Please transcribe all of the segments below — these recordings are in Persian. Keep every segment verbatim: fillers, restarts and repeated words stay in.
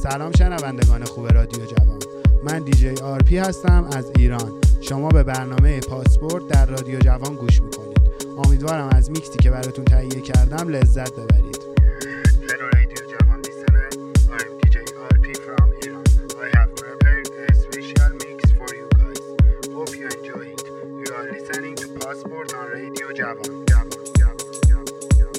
سلام شنوندگان خوب رادیو جوان، من دی جی آر پی هستم از ایران. شما به برنامه پاسپورت در رادیو جوان گوش میکنید. امیدوارم از میکسی که براتون تهیه کردم لذت ببرید. Hello Radio Javan listener, I am دی جی آر پی from Iran. I have prepared a special mix for you guys. Hope you enjoy it. You are listening to Passport on Radio Javan. Javan, Javan, Javan, Javan.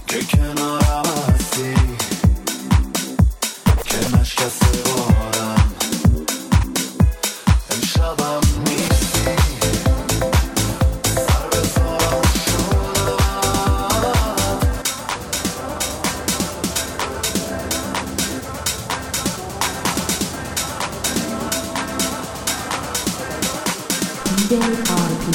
که کنارم هستی، که نشکسته بارم امشبم نیستی، سر بزارم شدم. دی جی آر پی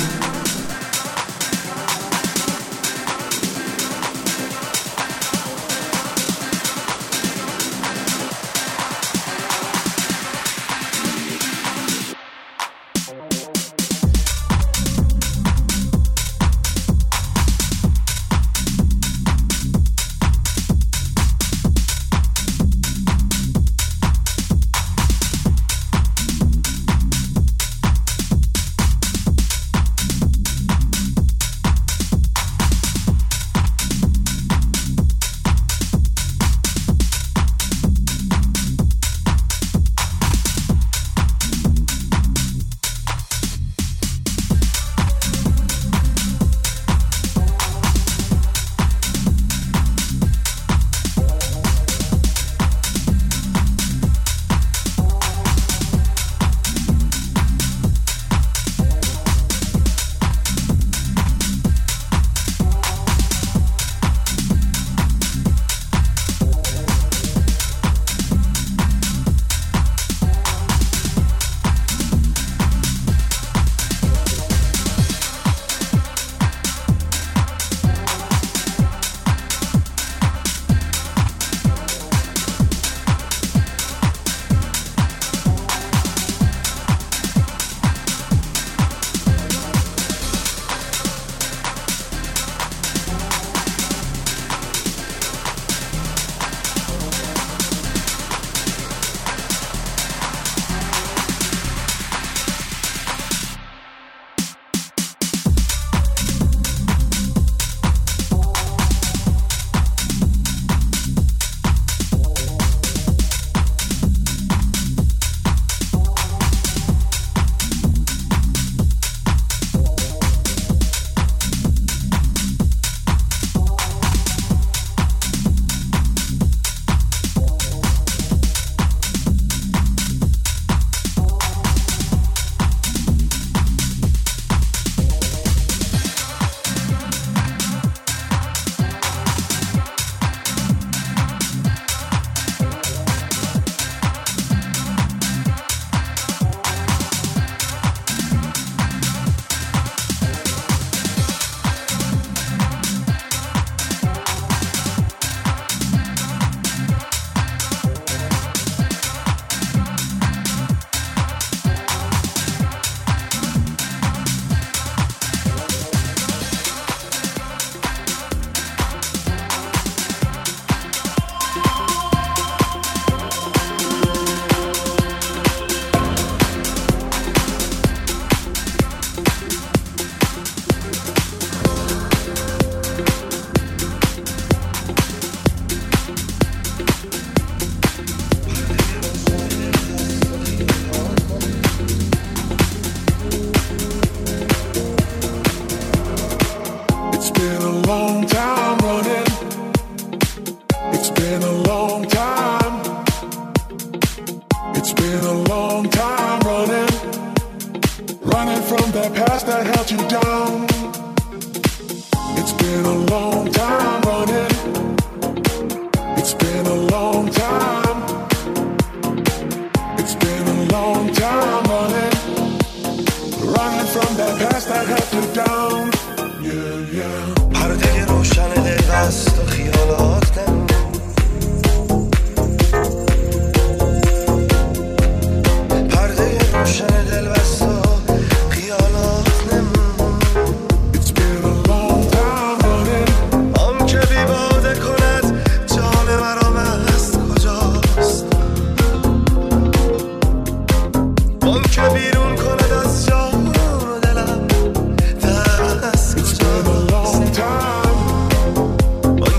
But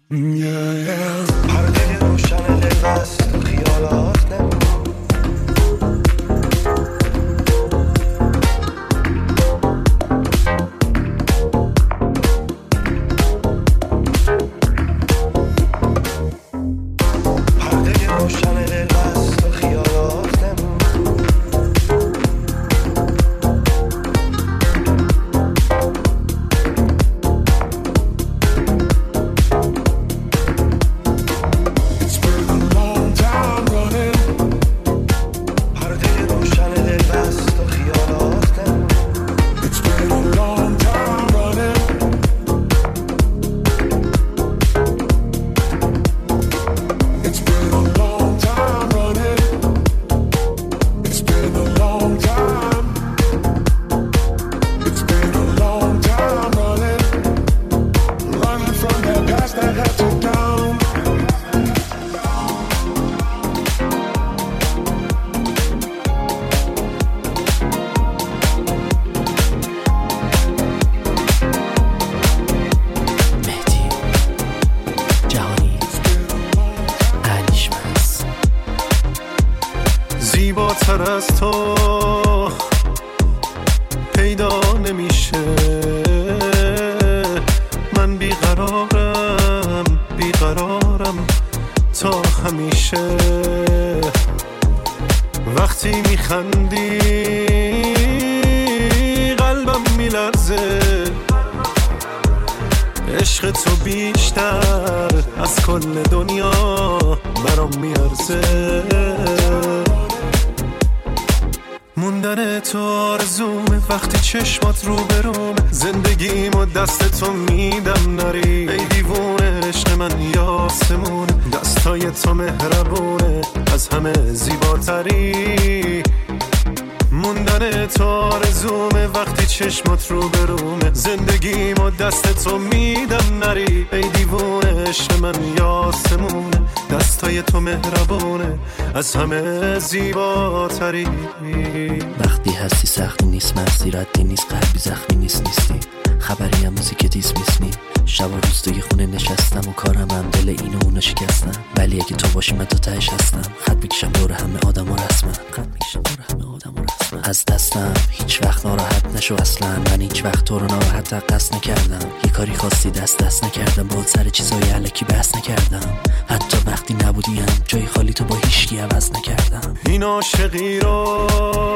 پرده روشن دل بست تو خیالات نمون پرده روشن دل بست تو خیالات نمون زیباتر از تو پیدا نمیشه من بیقرارم بیقرارم تا همیشه وقتی میخندی قلبم میلرزه عشق تو بیشتر از کل دنیا برام میارزه موندن تو آرزومه وقتی چشمات رو بروم زندگیم و دست تو میدم نری ای دیوونه عشق من یاسمون دستای تو مهربونه از همه زیباتری موندن تو آرزومه وقتی چشمات رو برومه زندگیم و دست تو میدم نری ای دیوونه عشق من یاسمونه دستای تو مهربونه از همه زیباتری وقتی هستی سختی نیست مستی ردی نیست قلبی زخمی نیست نیستی خبری هم موزیک دیس میسنی شب و روز توی خونه نشستم و کارم هم دل اینو اونو شکستم ولی اگه تو باشی من تو تهش هستم خط میکشم دور همه آدم و رسمم خط میکشم دور همه آدم و رسمم از دستم هیچ وقت ناراحت نشو اصلا من هیچ وقت تو رو ناراحت قصد نکردم یه کاری خاصی دست دست نکردم با سر چیزای علکی بحث نکردم حتی وقتی نبودیم جای خالی تو با هیچکی عوض نکردم این عاشقی رو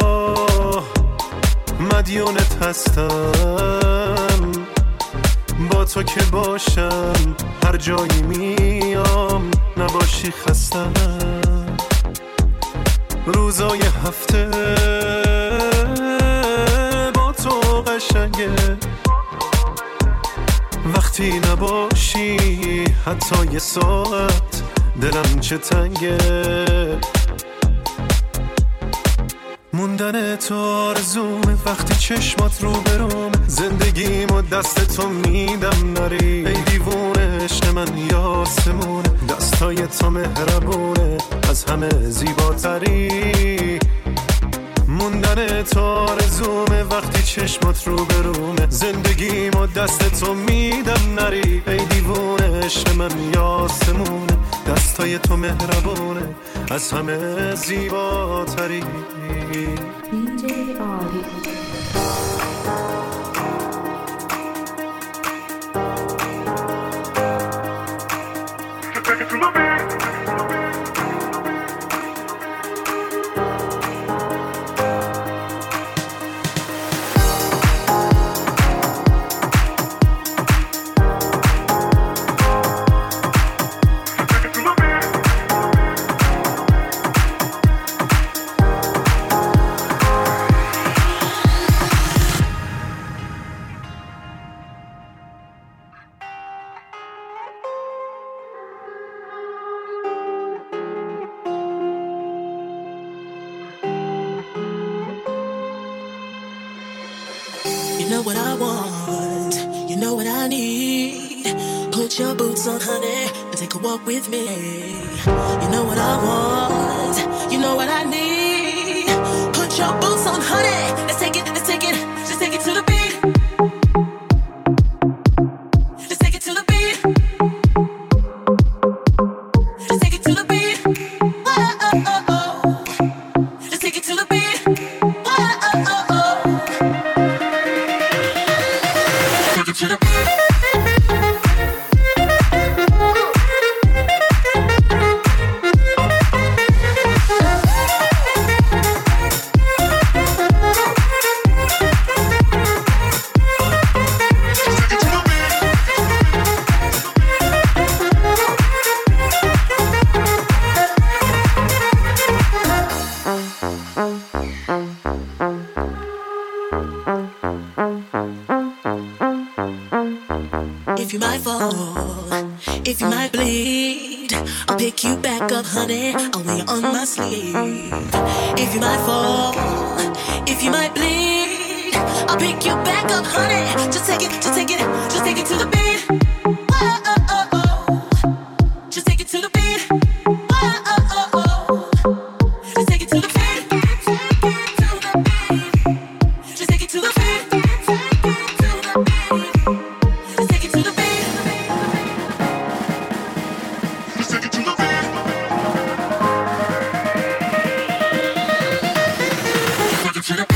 مدیونت هستم با تو که باشم هر جایی میام نباشی خستم روزای هفته با تو قشنگه وقتی نباشی حتی یه ساعت دلم چه تنگه موندن تو آرزومه وقتی چشمات رو بروم زندگیم و دست تو میدم نری ای دیوونه عشق من یاسمونه دستای تو مهربونه از همه زیباتری موندن تو آرزومه وقتی چشمات رو برومه زندگیم و دست تو میدم نری ای دیوونه عشق من یاسمونه دستای تو مهربونه از همه زیباتری دی جی آری You know what I want, you know what I need. Put your boots on, honey, and take a walk with me. You know what I want, you know what I need. Put your boots on, honey, let's take it, let's take it, let's take it to the beat. Let's take it to the beat. If you might bleed, I'll pick you back up, honey. I'll wear you on my sleeve. If you might fall, if you might bleed, I'll pick you back up, honey. Just take it, just take it, just take it to the beat. Whoa, oh, oh, oh. Just take it to the beat. Whoa, oh, oh, oh. Just take it to the beat. Just take it to the beat. Just take it to the beat. Just take it to the beat. Take it to the beat.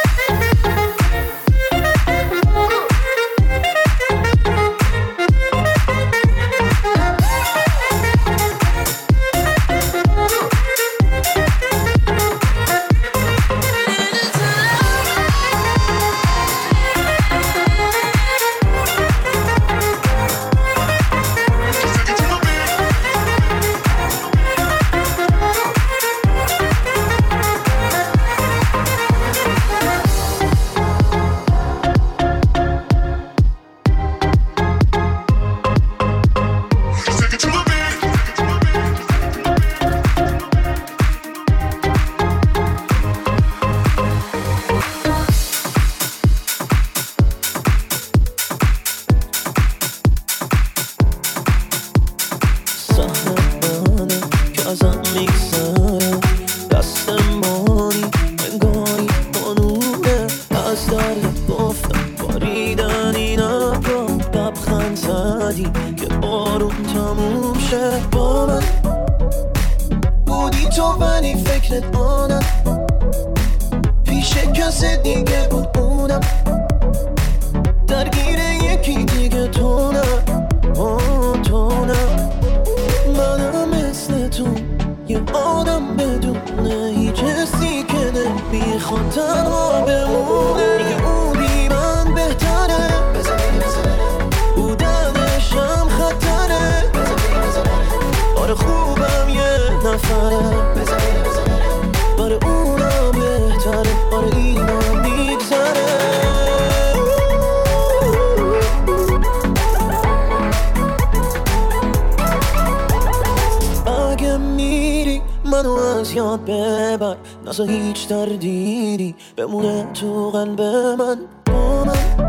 نازا هیچ تردیدی بمونه تو قلب من با من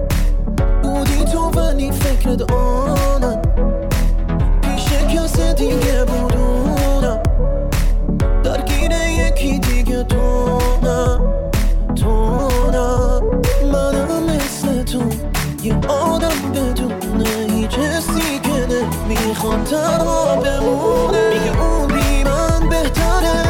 بودی تو ولی فکرت آنم پیش کس دیگه بودونم درگیر یکی دیگه تو نه تو نه منم مثل تو یه آدم بدونه هیچ حسی که نمیخواد تنها بمونه میگه اون بی من بهتره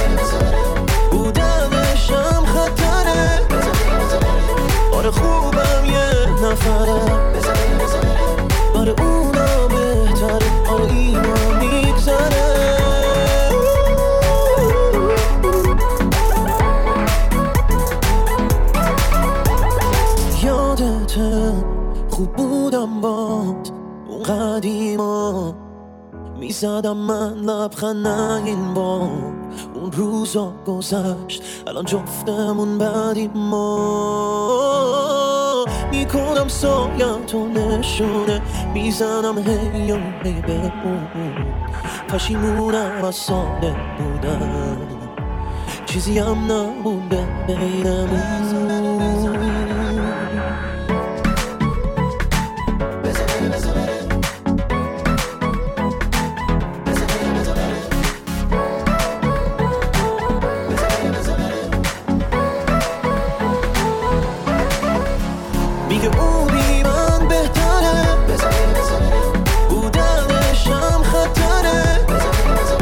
بودنشم خطره آره خوبم یه نفره آره اونا بهتره آره اینا میگذره یادته خوب بودم باد اون قدیما میزدم من لبخند این بار اون روزا گذشت الان جفتمون بعدی ما میکنم سایتو نشونه میزنم هی و هی به اون پشیمونم از ساله بودم چیزی هم نمونده بینمون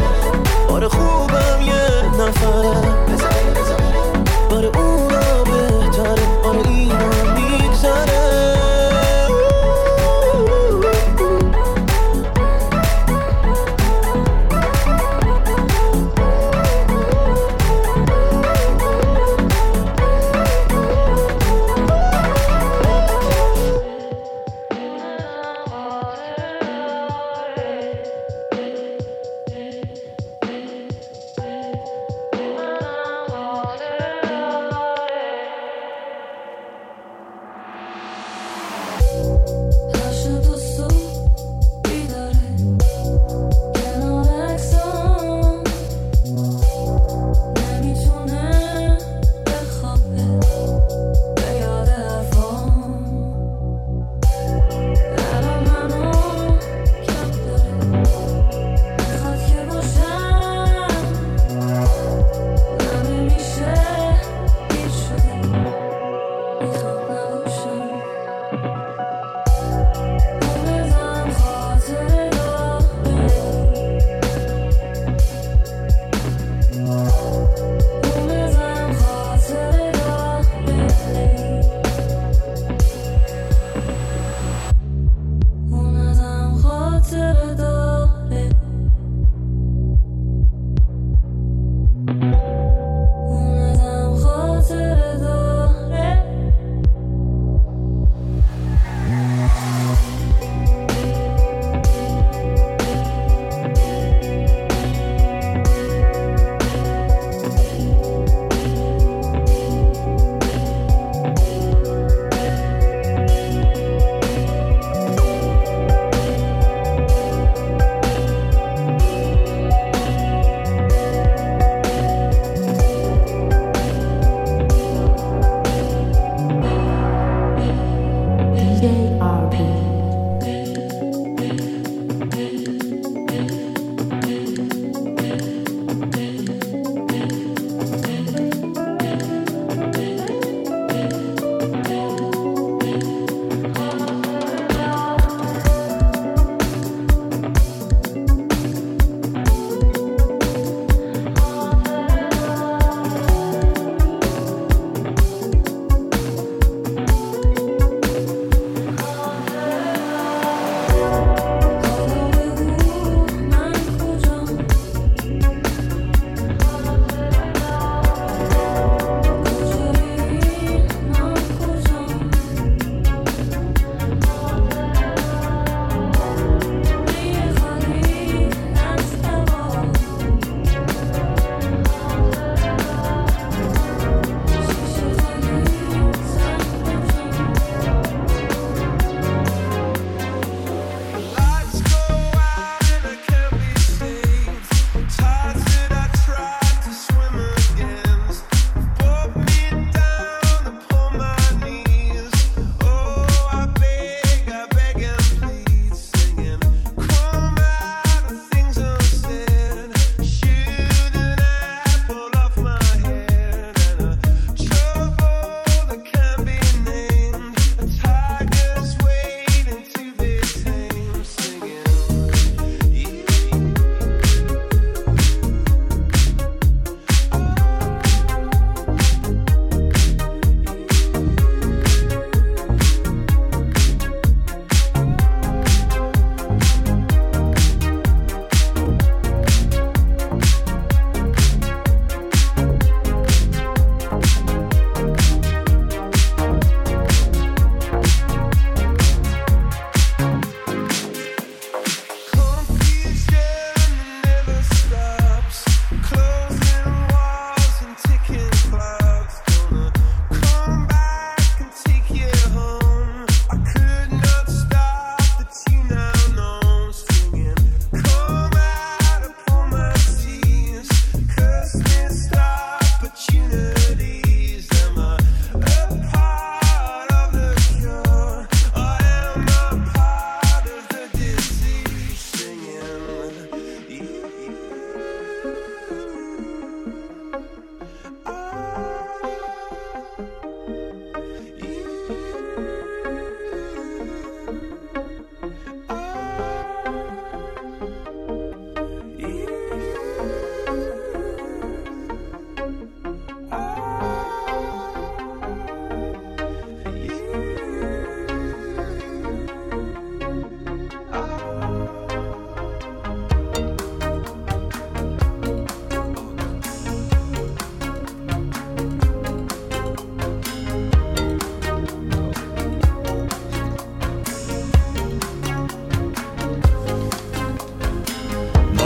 خوبم یه نفره برای اونا به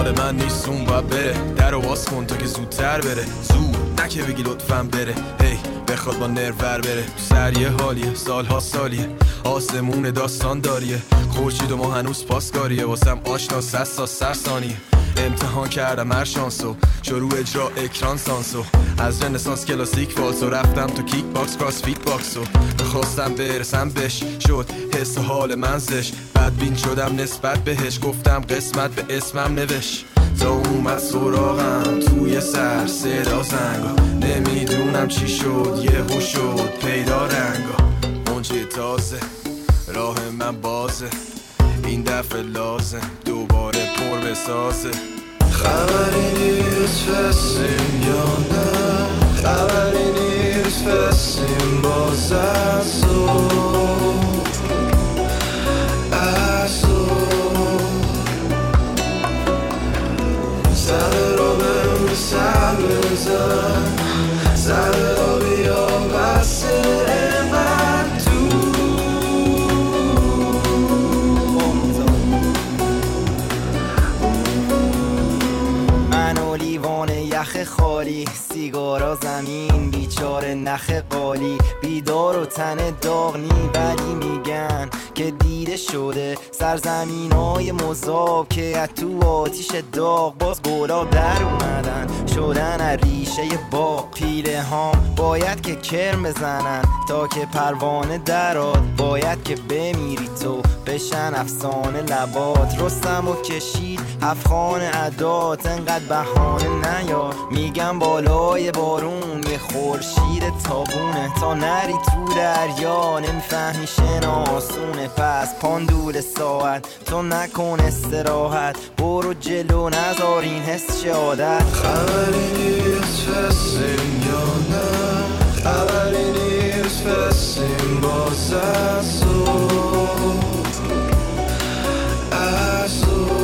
مال من نیست اون باید بره. در رو باز کن تا که زودتر بره. زود نکه بگی لطفاً بره. هی بخواد با نرور بره. سر یه حالیه سالها سالیه. آسمون داستان داریه. خورشید و ما هنوز پاسکاریه. واسم آشنا سسا سرسانیه. امتحان کردم هر شانسو. شروع اجرا اکران سانسو. از رنسانس کلاسیک فالسو رفتم تو کیک باکس کراس فیت باکسو. بخواستم برسم بش شد حس و حال منزش. بدبین شدم نسبت بهش. گفتم قسمت به اسمم نوش. تا اومد سراغم توی سر صدا زنگا. نمیدونم چی شد یه هو شد پیدا رنگا. اونجه تازه راه من بازه. این دفعه لازم دوباره پر بسازه. خبری نیست فسیم یا نه. خبری نیست فسیم باز از او از او. سر رو بهم سر بزن. سر رو بیا بسه من تو. من و لیوان یخ خالی. سیگارا زمین بیچاره نخ قالی. بیدار و تن داغ نی ولی میگن که دیده شده سرزمینای مذاب که از تو آتیش داغ باز گلا در اومدن شدن از ریشه باغ. پیله هام باید که کرم بزنن تا که پروانه دراد. باید که بمیری تو بشن افسانه لبات. رستم و کشید افغان عدات. انقدر بهانه نیا میگم بالای بارون یه خورشید تابونه. تا نری تو دریا نمیفهمی شناسونه. پس پاندول ساعت تو نکن استراحت. برو جلو نذار این حس شه عادت. خبری نیست فسیم یا نه. خبری نیست فسیم باز از او از او.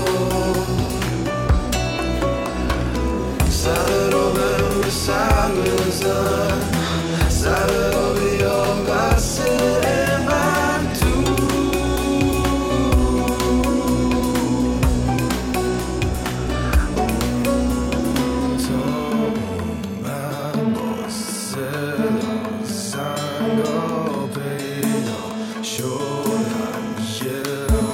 سر رو بهم سر بزن. سر رو بیا بسه من تو. تا من با صدا زنگا پیدا شدم یه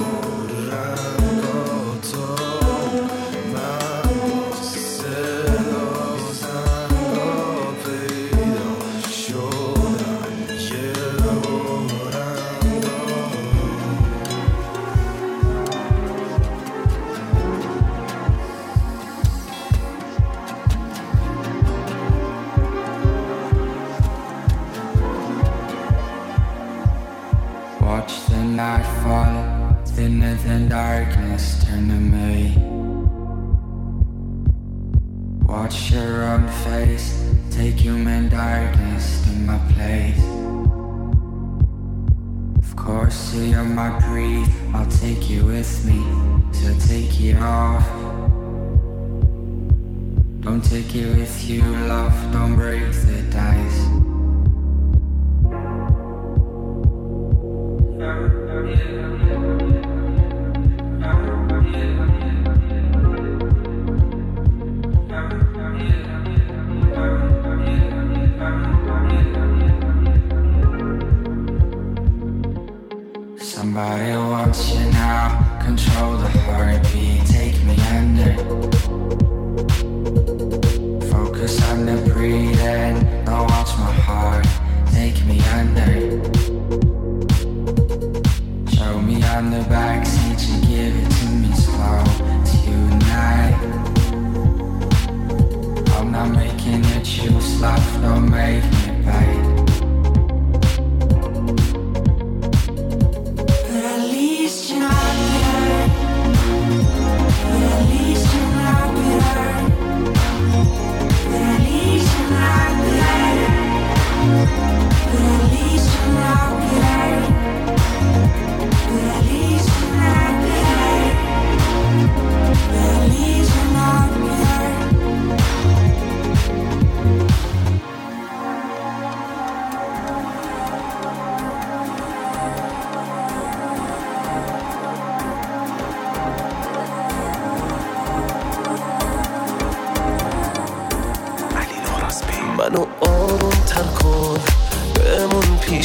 رنگا. تا من با صدا زنگا پیدا شدم یه رنگا. Watch the night fall, thinner than darkness turn to me. Watch your own face, take human darkness to my place. Of course, so you're my grief, I'll take you with me, so take it off. Don't take it with you, love, don't break the dice. Somebody wants you now, control the heartbeat, take me under. Focus on the breathing, now watch my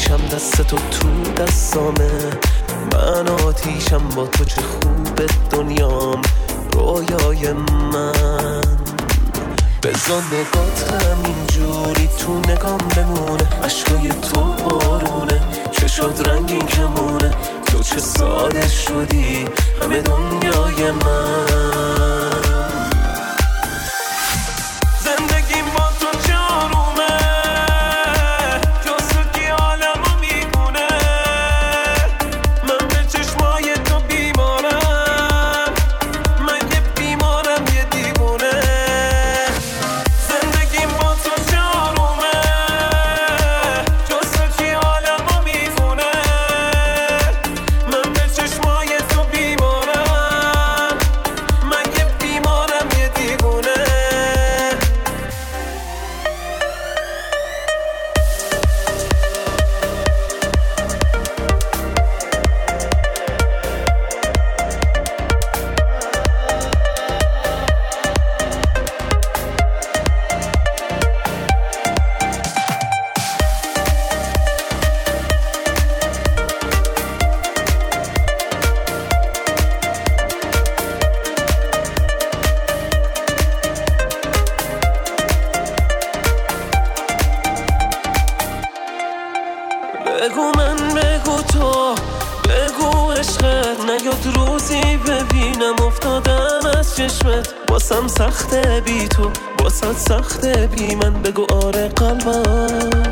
میشم دست تو تو دستامه، من آتیشم با تو چه خوبه دنیام رویای من. بزن نگات همینجوری تو نگام بمونه، عشقای تو بارونه چشات رنگین کمونه، تو چه ساده شدی همه دنیای من. زندگیم با تو جارومه، جز که عالمو میمونه، من به چشمای تو بیمارم، من یه بیمارم یه دیوونه. زندگیم با تو جارومه، جز که عالمو میمونه، من به چشمای تو بیمارم، من یه بیمارم یه دیوونه. بگو من بگو تو بگو عشقت نیاد روزی ببینم افتادم از چشمت، واسم سخته بی تو واسد سخته بی من، بگو آره قلبم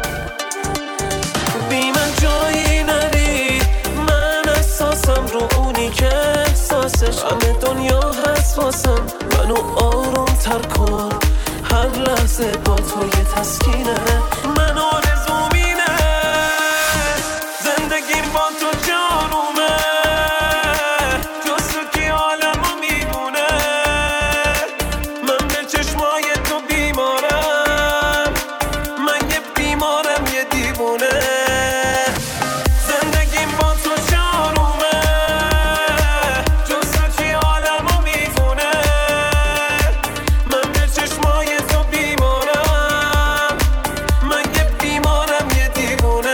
بی من جایی نری، من احساسم رو اونی که احساسش همه دنیا هست واسم، منو آروم تر کن هر لحظه با تو یه تسکینه، من آرزومینه. زندگیم با تو جارومه، جز که عالمو میمونه، من به چشمای تو بیمارم، من یه بیمارم یه دیوونه. زندگیم با تو جارومه، جز که عالمو میمونه، من به چشمای تو بیمارم، من یه بیمارم یه دیوونه.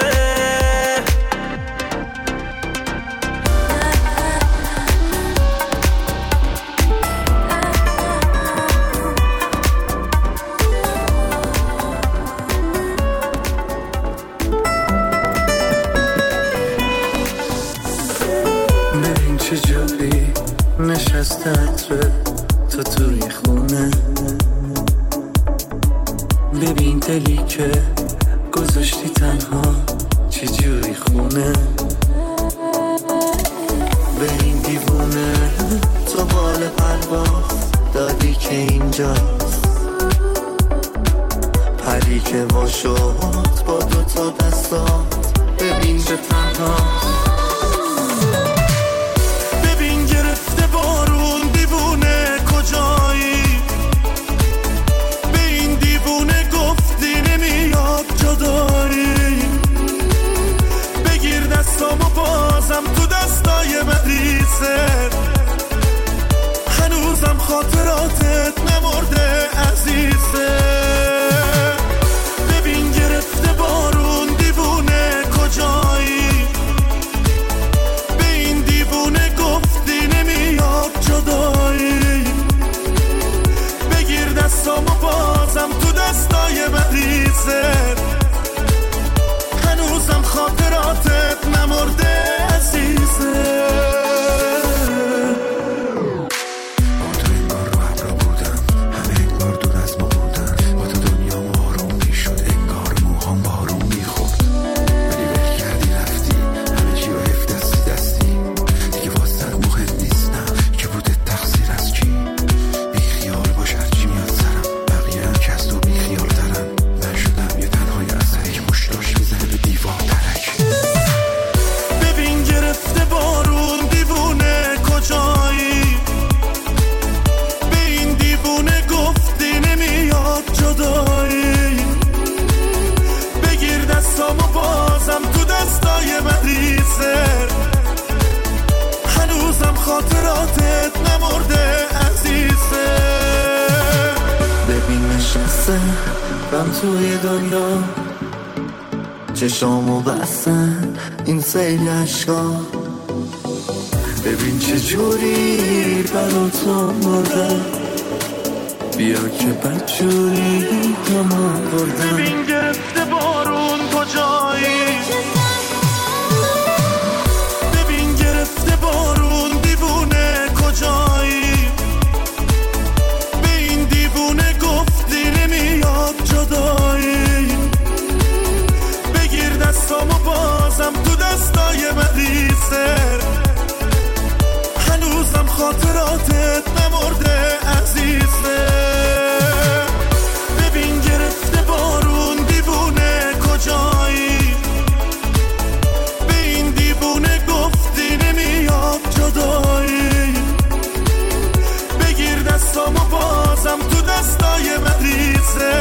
ببین چجوری نشسته عطره تو توی خونه، ببین دلی که گذاشتی تنها چجوری خونه، ببین دیوونه تو بال پرواز دادی که اینجاست، پری که وا شد با دوتا دستات ببین به تنهاست. ببین گرفته بارون دیوونه کجایی، به این دیوونه گفتی نمیاد جدایی، بگیر دستامو بازم تو دستای مریضه، هنوزم خاطراتت نمرده عزیزه. ببین گرفته بارون دیوونه کجایی، به این دیوونه گفتی نمیاد جدایی، بگیر دستامو بازم تو دستای مریضه، هنوزم خاطراتت نمرده عزیزه. خاطراتت نمرده عزیزه. ببین نشسته من توی دنیا، چشامو بستن این سیل عشقا، ببین چه جوری برا تو مردم، بیا که بدجوری تمام بردم. ببین گرفته بارون کجایی، ببین گرفته بارون دیوونه کجایی، به این دیوونه گفتی نمیاد جدایی، بگیر دستامو بازم تو دستای مریضه، هنوزم خاطراتت نمرده عزیزه. ببین گرفته بارون دیوونه کجایی، به این دیوونه گفتی نمیاد جدایی، بگیر دستامو بازم تو دستای مریضه،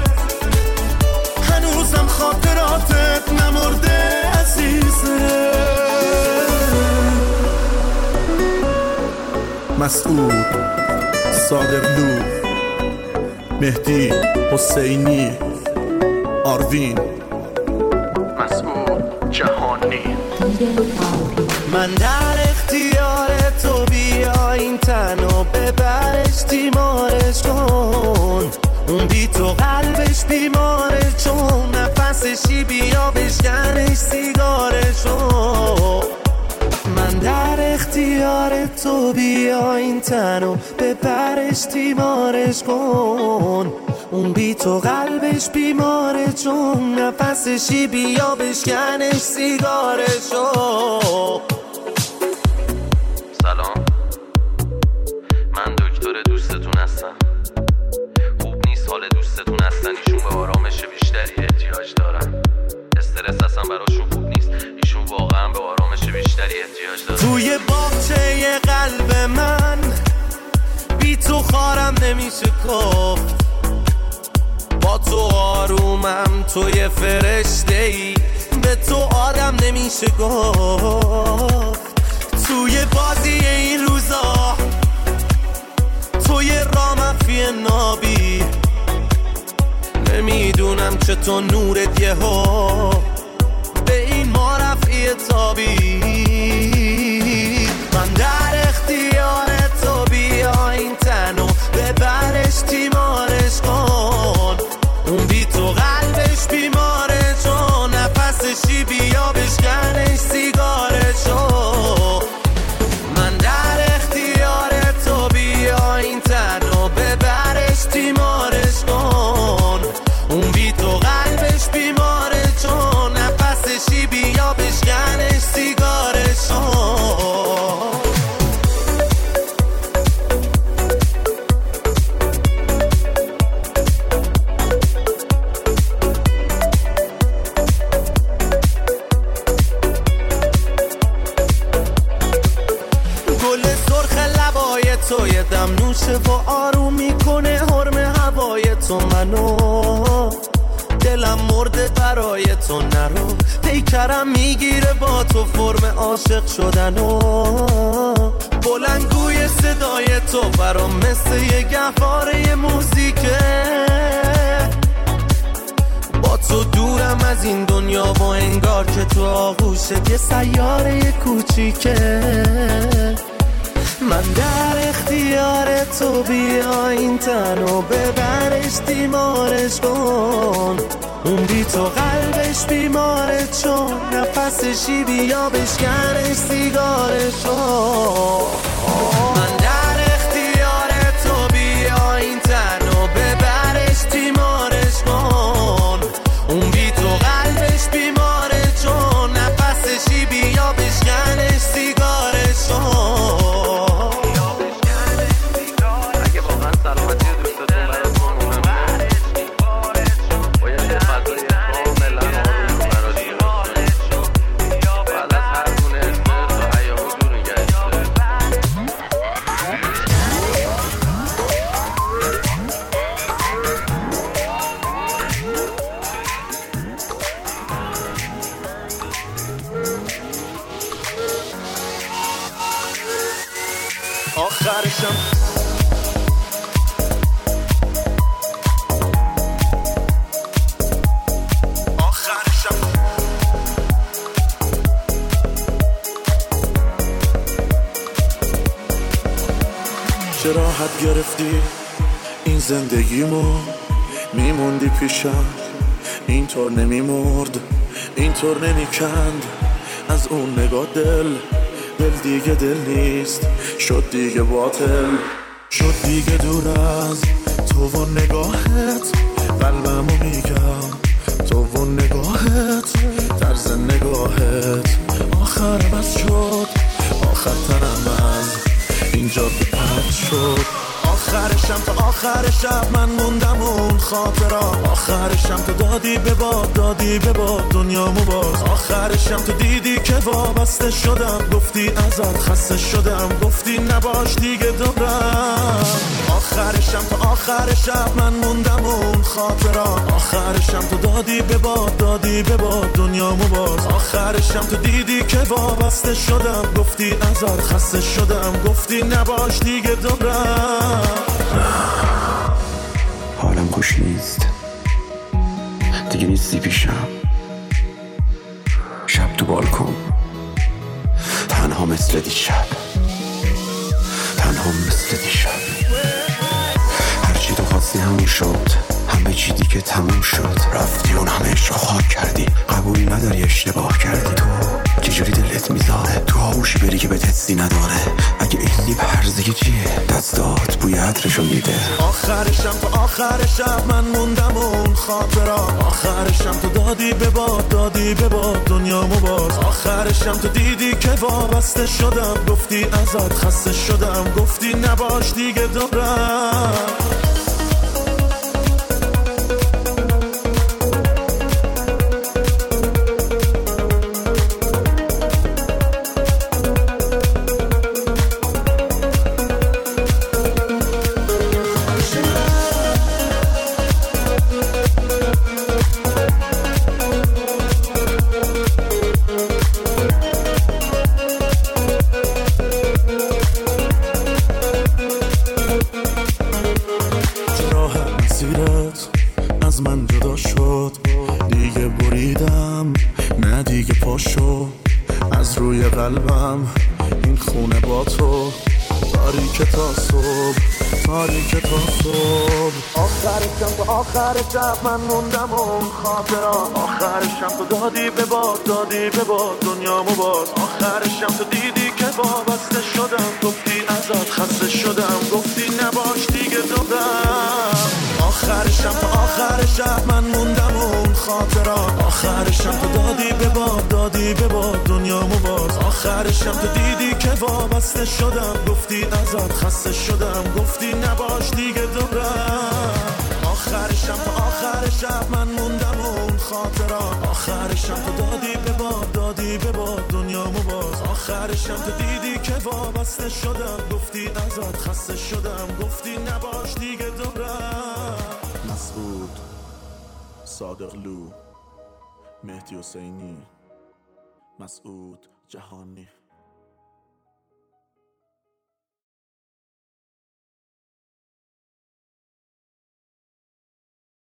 هنوزم خاطراتت نمرده عزیزه. مسعود، صادقلو، مهدی، حسینی، آروین، مسعود جهانی. من در اختیار تو، بیا این تنو ببرش تیمارش کن، اون بی تو قلبش بیماره چون نفسشی، بیا بشکنش سیگارشو. من در اختیار تو، بیا این تنو ببرش تیمارش کن، اون بی تو قلبش بیماره چون نفسشی، بیا بشکنش سیگارشو. سلام، من دکتر دوستتون هستم. خوب نیست حال دوستتون هستن، ایشون به آرامش بیشتری احتیاج دارن، استرس اصلا براشون خوب نیست، ایشون واقعا به آرامش بیشتری احتیاج دارن. توی باغچه قلب من بی تو خارم نمیشه کفت، با تو آرومم، توی فرشته ای، به تو آدم نمیشه گفت. توی بازی این روزا، توی رامفی نابی، نمیدونم چطور نورت یه ها به این ما رفعی تابی. من در اختیار تو، بیا این تنو ببرش تیمارش کن، اون بی تو قلبش بیماره چون نفسشی، بیا بشکنش سیگارشو. من در اختیار تو، بیا این تنو ببرش تیمارش کن، اون بی تو قلبش بیماره چون نفسشی، بیا بشکنش سیگارشو. توی دم نوشه و آروم میکنه حرم هوای تو منو، دلم مرده برای تو نرو، پیکرم میگیره با تو فرم عاشق شدنو. بلندگوی صدای تو برام مثل یه گهواره موزیکه، با تو دورم از این دنیا و انگار که تو آغوشه یه سیاره کوچیکه. من در اختیار تو، بیا این تنو ببرش تیمارش کن، اون بی تو قلبش بیماره چون نفسشی، بیا بشکنش سیگارشو. من در اختیار تو، بیا این تنو ببرش تیمارش کن، اون بی تو قلبش بیماره چون نفسشی، بیا بشکنش سیگارشو. آخرشم آخرشم چه راحت گرفتی این زندگیمو، میموندی پیشم اینطور نمیمرد، اینطور نمیکند از اون نگاه دل. دل دیگه دل نیست، شد دیگه باطل، شد دیگه دور از تو و نگاهت. قلبمو میگم تو و نگاهت، طرز نگاهت آخر بس شد، آخر تنم از اینجا بپرد شد. آخرشم تا آخر شب من موندم اون خاطرا، آخرشم تو دادی به باد، دادی به باد دنیامو باز. آخرشم تو دیدی که وابسته شدم، گفتی ازت خسته شدم، گفتی نباش دیگه دورم. آخرشم تا آخر شب من موندم اون خاطرا، آخرشم تو دادی به باد، دادی به باد دنیامو باز. آخرشم تو دیدی که وابسته شدم، گفتی ازت خسته شدم، گفتی نباش دیگه دورم. حالم خوش نیست دیگه، نیستی پیشم. شب تو بالکن تنها مثل دیشب، تنها مثل دیشب. هرچی تو خواستی همون شد، همه چی دیگه تموم شد. رفتی اون همه عشق خاک کردی، قبول نداری اشتباه کردی. تو چجوری دلت میذاره تو آغوشی بری که بهت حسی نداره؟ اگه این لیب هرزگی چیه دستات بوی عطرشو میده. آخرشم تا آخر شب من موندم اون خاطرا، آخرشم تو دادی به باد، دادی به باد دنیامو باز. آخرشم تو دیدی که وابسته شدم، گفتی ازت خسته شدم، گفتی نباش دیگه دورم. از من جدا شد دیگه، بریدم نه دیگه پاشو از روی قلبم. این خونه با تو تاریک تا صبح، تاریک تا صبح. آخرشم تو آخر شب من موندم اون خاطرا، آخرشم تو دادی به باد، دادی به باد دنیامو باز. آخرشم تو دیدی که وابسته شدم، گفتی ازت خسته شدم، گفتی نباش دیگه دورم. آخرشم تا آخر شب من موندم اون خاطرا، آخرشم تو دادی به باد، دادی به باد دنیامو باز. آخرشم تو دیدی که وابسته شدم، گفتی ازت خسته شدم، گفتی نباش دیگه دورم. آخرشم تا آخر شب من موندم اون خاطرا، آخرشم تو دادی به باد، دادی به باد دنیامو باز. آخرشم تو دیدی که وابسته شدم، گفتی ازت خسته شدم، گفتی نباش دیگه دورم. مسعود، صادقلو، مهدی حسینی، مسعود جهانی.